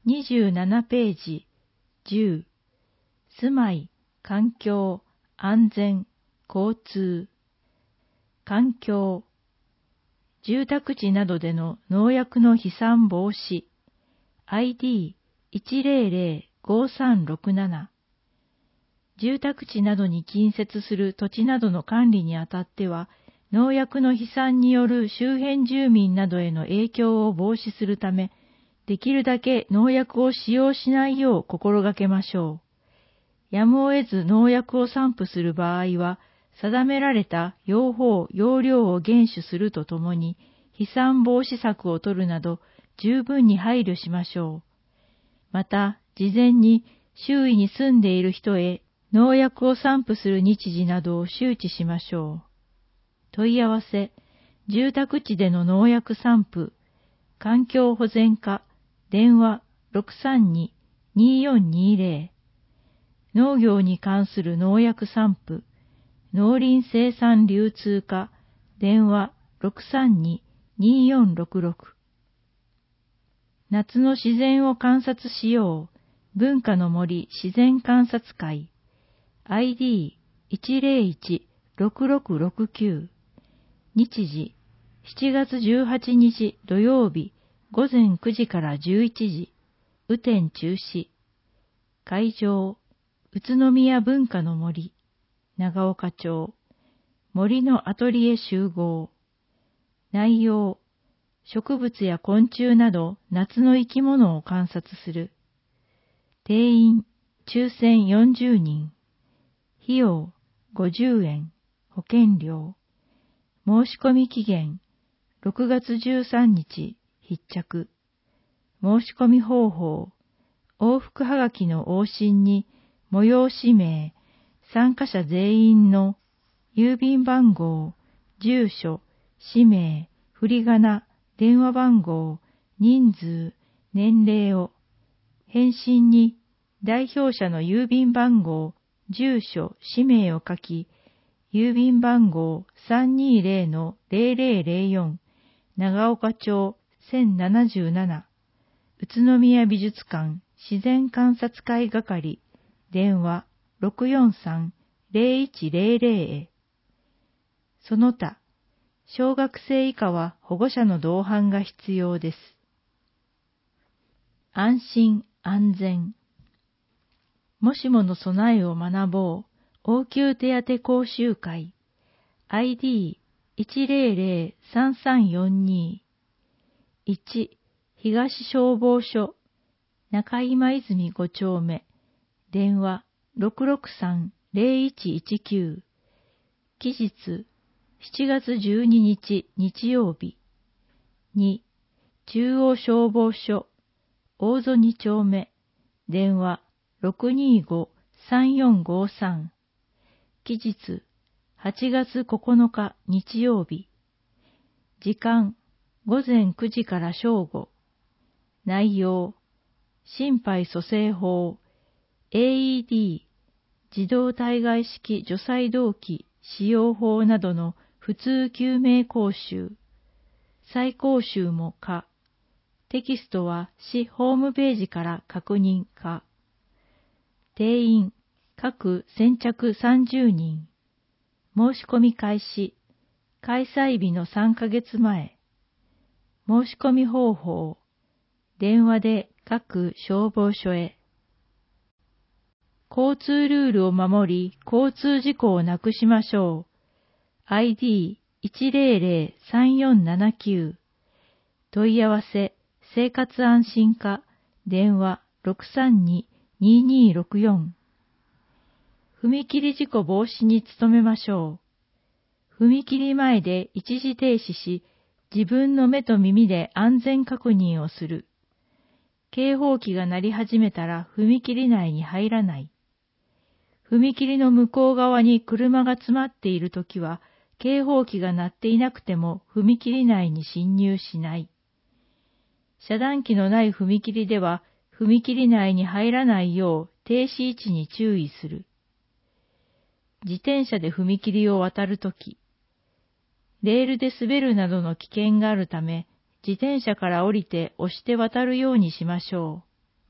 27ページ10、住まい、環境、安全、交通。環境、住宅地などでの農薬の飛散防止、ID1005367。住宅地などに近接する土地などの管理にあたっては、農薬の飛散による周辺住民などへの影響を防止するため、できるだけ農薬を使用しないよう心がけましょう。やむを得ず農薬を散布する場合は、定められた用法・用量を厳守するとともに、飛散防止策を取るなど、十分に配慮しましょう。また、事前に周囲に住んでいる人へ農薬を散布する日時などを周知しましょう。問い合わせ、住宅地での農薬散布、環境保全課、電話632-2420。農業に関する農薬散布、農林生産流通課、電話632-2466。夏の自然を観察しよう、文化の森自然観察会、ID101-6669。日時、7月18日土曜日、午前9時から11時、雨天中止。会場、宇都宮文化の森、長岡町、森のアトリエ集合。内容、植物や昆虫など夏の生き物を観察する。定員、抽選40人。費用、50円、保険料。申し込み期限、6月13日、必着。申し込み方法、往復はがきの往診に、催し名、参加者全員の郵便番号、住所、氏名、振り仮名、電話番号、人数、年齢を、返信に代表者の郵便番号、住所、氏名を書き、郵便番号 320-0004 長岡町1077宇都宮美術館自然観察会係電話643-0100へ。その他、小学生以下は保護者の同伴が必要です。安心安全。もしもの備えを学ぼう応急手当講習会 ID1003342 1東消防署中今泉5丁目電話663-0119期日7月12日日曜日2中央消防署大曽2丁目電話625-3453期日8月9日日曜日時間午前9時から正午内容心肺蘇生法 AED 自動体外式除細動器使用法などの普通救命講習再講習も可テキストは市ホームページから確認可定員各先着30人。申し込み開始。開催日の3ヶ月前。申し込み方法。電話で各消防署へ。交通ルールを守り、交通事故をなくしましょう。ID1003479。問い合わせ、生活安心課。電話632-2264。踏切事故防止に努めましょう。踏切前で一時停止し、自分の目と耳で安全確認をする。警報器が鳴り始めたら踏切内に入らない。踏切の向こう側に車が詰まっているときは、警報器が鳴っていなくても踏切内に進入しない。遮断機のない踏切では、踏切内に入らないよう停止位置に注意する。自転車で踏切を渡るとき、レールで滑るなどの危険があるため、自転車から降りて押して渡るようにしましょう。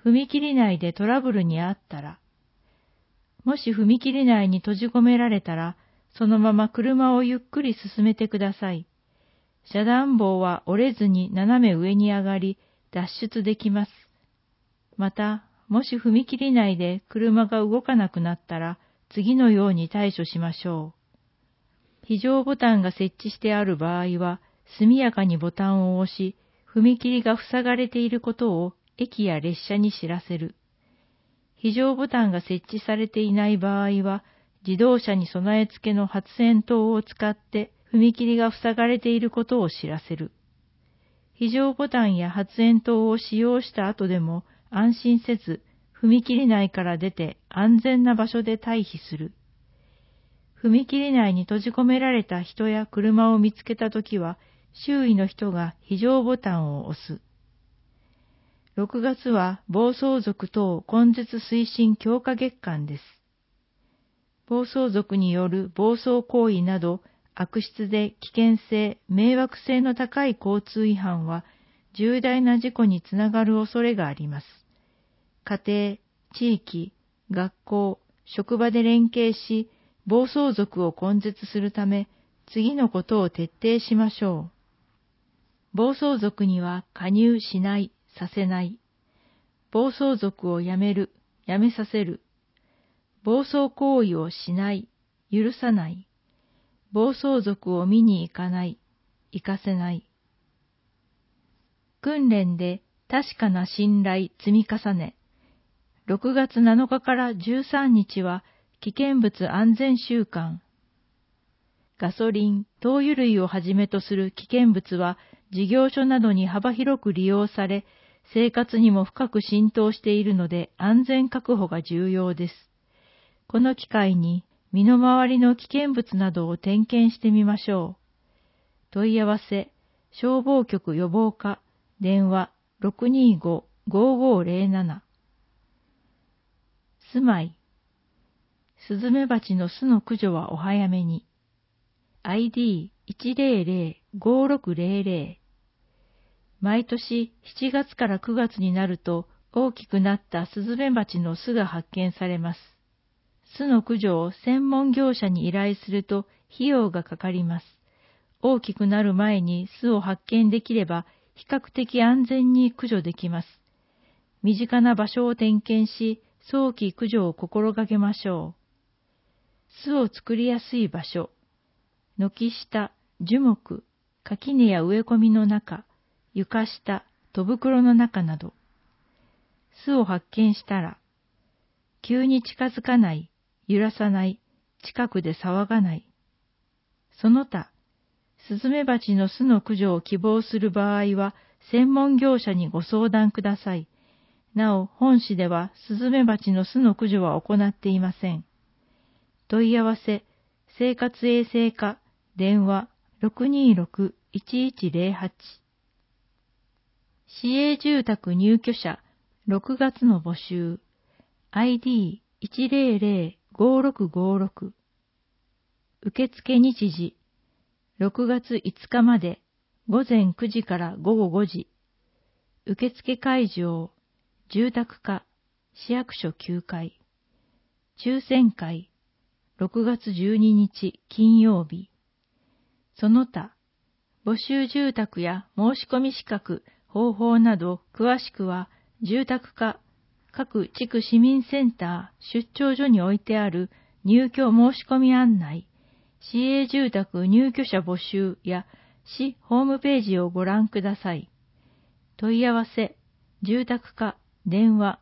踏切内でトラブルにあったら、もし踏切内に閉じ込められたら、そのまま車をゆっくり進めてください。遮断棒は折れずに斜め上に上がり、脱出できます。また、もし踏切内で車が動かなくなったら、次のように対処しましょう。非常ボタンが設置してある場合は、速やかにボタンを押し、踏切が塞がれていることを駅や列車に知らせる。非常ボタンが設置されていない場合は、自動車に備え付けの発煙筒を使って踏切が塞がれていることを知らせる。非常ボタンや発煙筒を使用した後でも安心せず、踏切内から出て安全な場所で退避する。踏切内に閉じ込められた人や車を見つけたときは、周囲の人が非常ボタンを押す。6月は暴走族等根絶推進強化月間です。暴走族による暴走行為など、悪質で危険性、迷惑性の高い交通違反は、重大な事故につながる恐れがあります。家庭、地域、学校、職場で連携し、暴走族を根絶するため、次のことを徹底しましょう。暴走族には加入しない、させない。暴走族をやめる、やめさせる。暴走行為をしない、許さない。暴走族を見に行かない、行かせない。訓練で確かな信頼積み重ね。6月7日から13日は危険物安全週間。ガソリン、灯油類をはじめとする危険物は事業所などに幅広く利用され、生活にも深く浸透しているので安全確保が重要です。この機会に身の回りの危険物などを点検してみましょう。問い合わせ、消防局予防課、電話 625-5507。住まい。スズメバチの巣の駆除はお早めに。ID1005600。毎年7月から9月になると大きくなったスズメバチの巣が発見されます。巣の駆除を専門業者に依頼すると費用がかかります。大きくなる前に巣を発見できれば比較的安全に駆除できます。身近な場所を点検し、早期駆除を心がけましょう。巣を作りやすい場所。軒下、樹木、垣根や植え込みの中、床下、戸袋の中など。巣を発見したら、急に近づかない、揺らさない、近くで騒がない。その他、スズメバチの巣の駆除を希望する場合は、専門業者にご相談ください。なお、本市ではスズメバチの巣の駆除は行っていません。問い合わせ、生活衛生課、電話 626-1108。市営住宅入居者、6月の募集。ID1005656。受付日時、6月5日まで、午前9時から午後5時。受付会場、住宅課、市役所9階。抽選会、6月12日金曜日。その他、募集住宅や申し込み資格、方法など詳しくは、住宅課、各地区市民センター、出張所に置いてある入居申し込み案内、市営住宅入居者募集や市ホームページをご覧ください。問い合わせ、住宅課、電話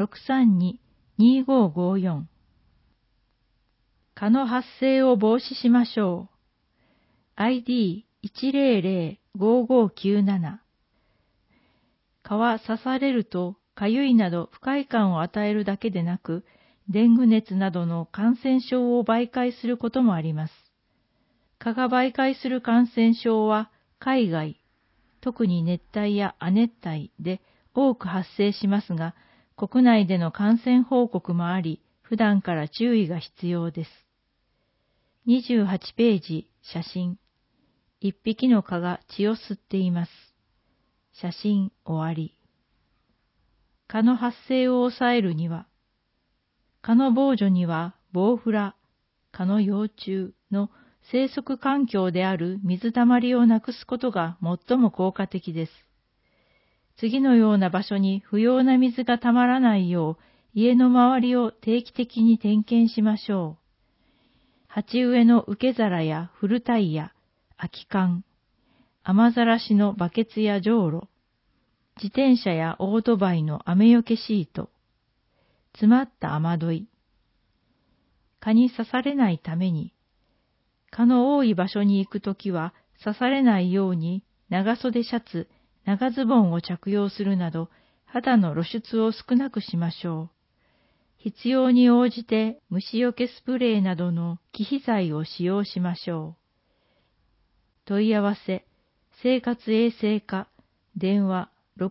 632-2554。蚊の発生を防止しましょう。ID1005597。蚊は刺されるとかゆいなど不快感を与えるだけでなく、デング熱などの感染症を媒介することもあります。蚊が媒介する感染症は海外、特に熱帯や亜熱帯で多く発生しますが、国内での感染報告もあり、普段から注意が必要です。28ページ、写真。一匹の蚊が血を吸っています。写真終わり。 蚊の発生を抑えるには、蚊の防除にはボウフラ、蚊の幼虫の生息環境である水たまりをなくすことが最も効果的です。次のような場所に不要な水がたまらないよう、家の周りを定期的に点検しましょう。鉢植えの受け皿や古タイヤ、空き缶、雨ざらしのバケツやじょうろ、自転車やオートバイの雨よけシート、詰まった雨どい。蚊に刺されないために、蚊の多い場所に行くときは刺されないように長袖シャツ、長ズボンを着用するなど肌の露出を少なくしましょう。必要に応じて虫よけスプレーなどの忌避剤を使用しましょう。問い合わせ、生活衛生課、電話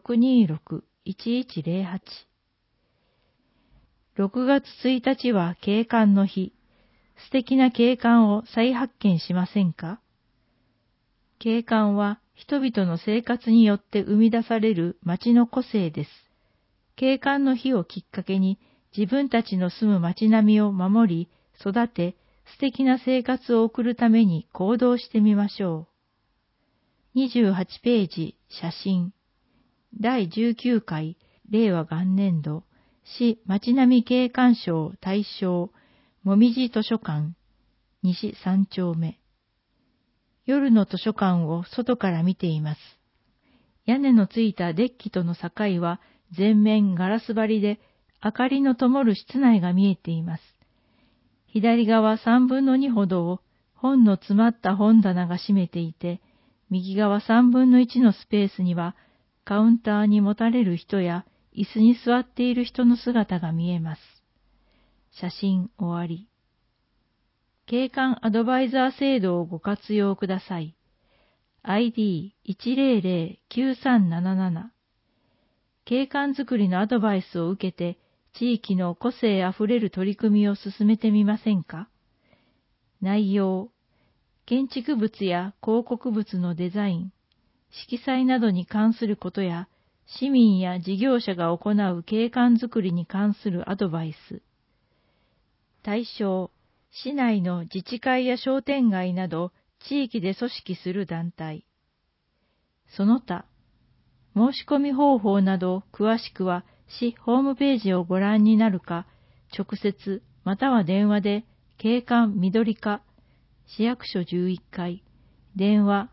626-1108。6月1日は景観の日。素敵な景観を再発見しませんか？景観は人々の生活によって生み出される街の個性です。景観の日をきっかけに自分たちの住む街並みを守り、育て、素敵な生活を送るために行動してみましょう。28ページ、写真。第19回、令和元年度、市街並み景観賞大賞、もみじ図書館、西3丁目。夜の図書館を外から見ています。屋根のついたデッキとの境は全面ガラス張りで、明かりの灯る室内が見えています。左側3分の2ほどを本の詰まった本棚が占めていて、右側3分の1のスペースにはカウンターにもたれる人や椅子に座っている人の姿が見えます。写真終わり。景観アドバイザー制度をご活用ください。ID1009377。景観づくりのアドバイスを受けて、地域の個性あふれる取り組みを進めてみませんか？内容、建築物や広告物のデザイン、色彩などに関することや、市民や事業者が行う景観づくりに関するアドバイス。対象、市内の自治会や商店街など地域で組織する団体。その他、申し込み方法など詳しくは市ホームページをご覧になるか、直接または電話で景観緑課、市役所11階、電話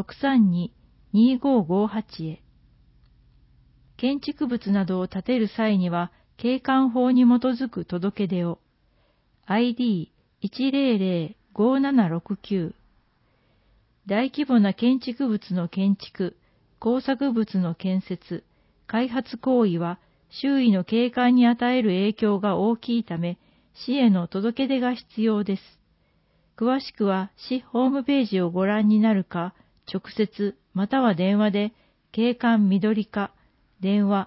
632-2558 へ。建築物などを建てる際には景観法に基づく届け出を。ID1005769。大規模な建築物の建築、工作物の建設、開発行為は周囲の景観に与える影響が大きいため、市への届け出が必要です。詳しくは市ホームページをご覧になるか、直接または電話で景観緑課、電話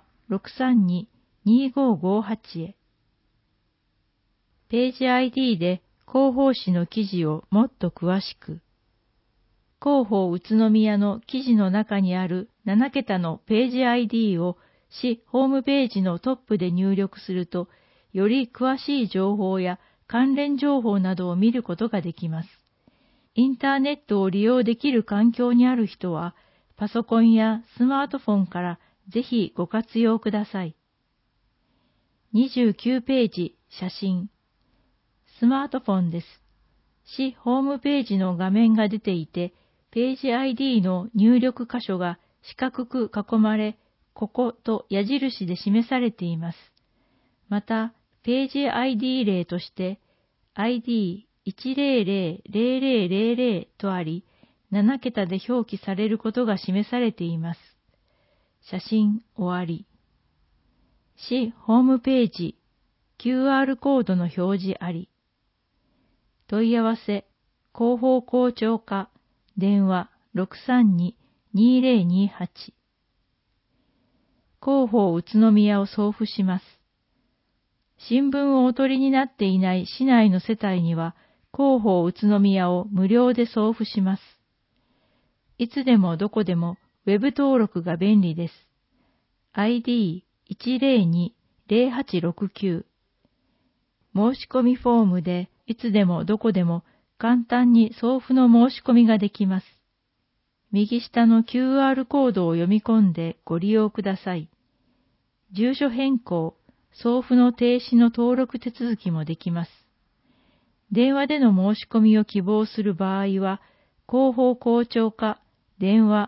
632-2558 へ。ページ ID で広報誌の記事をもっと詳しく。広報宇都宮の記事の中にある7桁のページ ID を市ホームページのトップで入力すると、より詳しい情報や関連情報などを見ることができます。インターネットを利用できる環境にある人は、パソコンやスマートフォンからぜひご活用ください。29ページ、写真。スマートフォンです。市ホームページの画面が出ていて、ページ ID の入力箇所が四角く囲まれ、ここと矢印で示されています。また、ページ ID 例として、ID1000000 とあり、7桁で表記されることが示されています。写真終わり。市ホームページ、QR コードの表示あり。問い合わせ、広報校長課、電話 632-2028。広報宇都宮を送付します。新聞をお取りになっていない市内の世帯には、広報宇都宮を無料で送付します。いつでもどこでもウェブ登録が便利です。ID 102-0869。申し込みフォームでいつでもどこでも簡単に送付の申し込みができます。右下の QR コードを読み込んでご利用ください。住所変更、送付の停止の登録手続きもできます。電話での申し込みを希望する場合は、広報校長課電話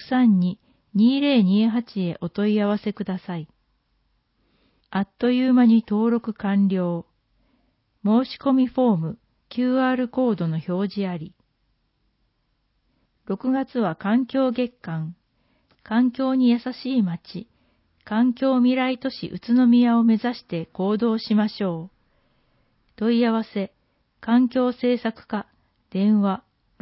632-2028 へお問い合わせください。あっという間に登録完了。申し込みフォーム、QR コードの表示あり。6月は環境月間、環境に優しい街、環境未来都市宇都宮を目指して行動しましょう。問い合わせ、環境政策課、電話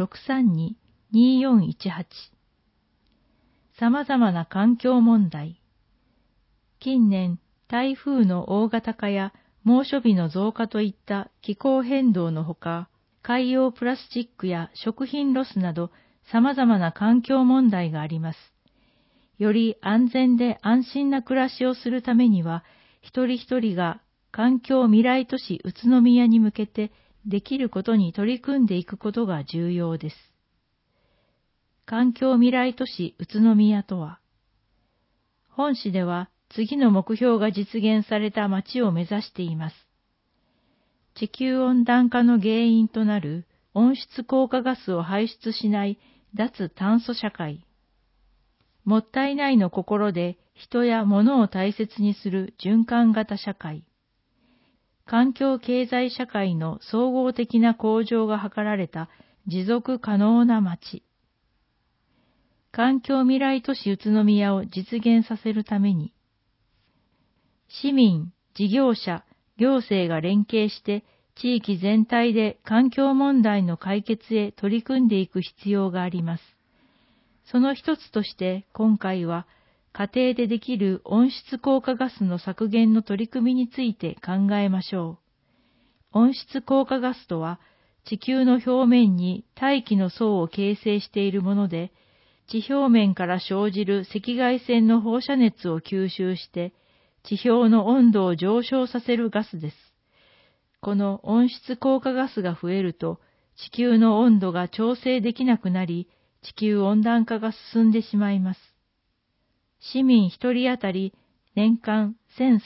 632-2418。様々な環境問題。近年、台風の大型化や猛暑日の増加といった気候変動のほか、海洋プラスチックや食品ロスなど様々な環境問題があります。より安全で安心な暮らしをするためには、一人一人が環境未来都市宇都宮に向けてできることに取り組んでいくことが重要です。環境未来都市宇都宮とは、本市では次の目標が実現された街を目指しています。地球温暖化の原因となる温室効果ガスを排出しない脱炭素社会。もったいないの心で人や物を大切にする循環型社会。環境経済社会の総合的な向上が図られた持続可能な街。環境未来都市宇都宮を実現させるために、市民、事業者、行政が連携して地域全体で環境問題の解決へ取り組んでいく必要があります。その一つとして今回は家庭でできる温室効果ガスの削減の取り組みについて考えましょう。温室効果ガスとは地球の表面に大気の層を形成しているもので、地表面から生じる赤外線の放射熱を吸収して地表の温度を上昇させるガスです。この温室効果ガスが増えると地球の温度が調整できなくなり、地球温暖化が進んでしまいます。市民一人当たり年間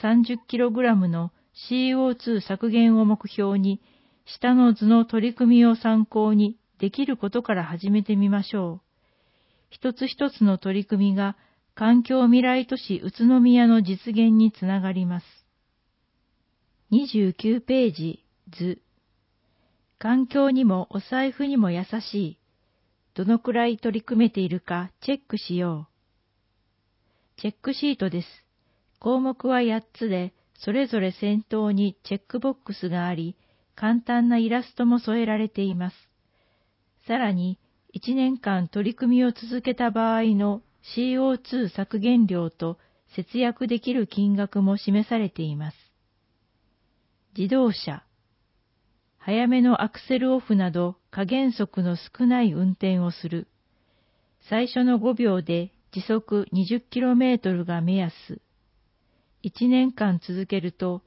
1030kg の CO2 削減を目標に、下の図の取り組みを参考にできることから始めてみましょう。一つ一つの取り組みが環境未来都市宇都宮の実現につながります。29ページ図。環境にもお財布にも優しい。どのくらい取り組めているかチェックしよう。チェックシートです。項目は8つで、それぞれ先頭にチェックボックスがあり、簡単なイラストも添えられています。さらに、1年間取り組みを続けた場合の CO2 削減量と節約できる金額も示されています。自動車。早めのアクセルオフなど加減速の少ない運転をする。最初の5秒で時速 20km が目安。1年間続けると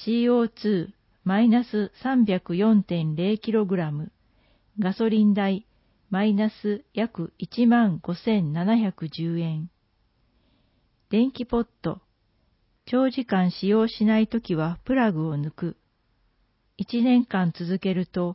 CO2-304.0kg、ガソリン代マイナス約15,710円。電気ポット。長時間使用しないときはプラグを抜く。1年間続けると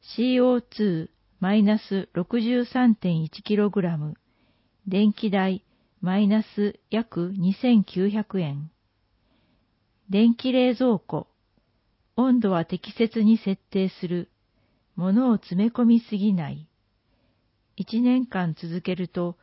CO2-63.1kg、電気代マイナス約2,900円。電気冷蔵庫。温度は適切に設定する。物を詰め込みすぎない。1年間続けると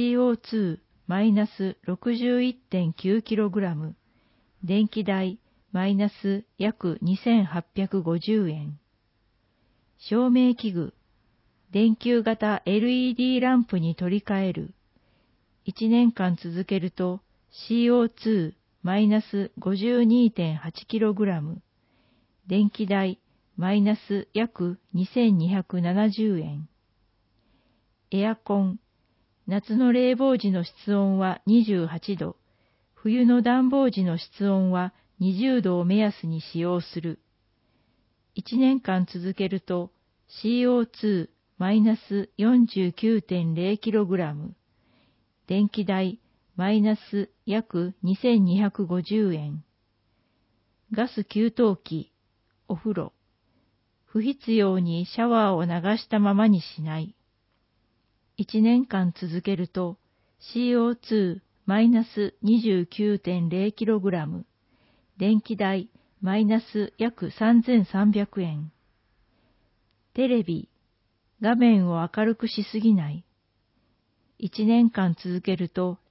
CO2-61.9kg、電気代マイナス約2,850円。照明器具。電球型 LED ランプに取り替える。1年間続けると CO2-52.8kg、電気代マイナス約2,270円。エアコン。夏の冷房時の室温は28度、 冬の暖房時の室温は20度を目安に使用する。1年間続けると CO2-49.0kg、電気代約2250円。ガス給湯器、お風呂、不必要にシャワーを流したままにしない。1年間続けると CO2-29.0kg、電気代約3300円。テレビ、画面を明るくしすぎない。1年間続けると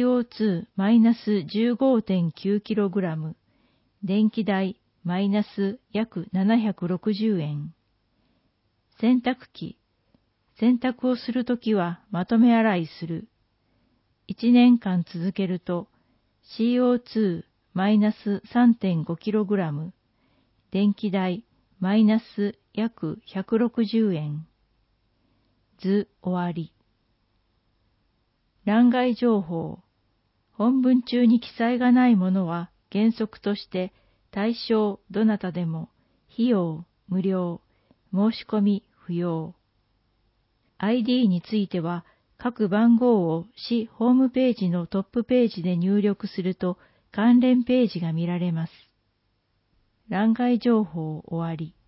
CO2-15.9kg、電気代約760円。洗濯機、洗濯をするときはまとめ洗いする。1年間続けると CO2-3.5kg、電気代約160円。図終わり。欄外情報。本文中に記載がないものは原則として対象どなたでも費用無料、申し込み不要。ID については各番号を市ホームページのトップページで入力すると関連ページが見られます。欄外情報終わり。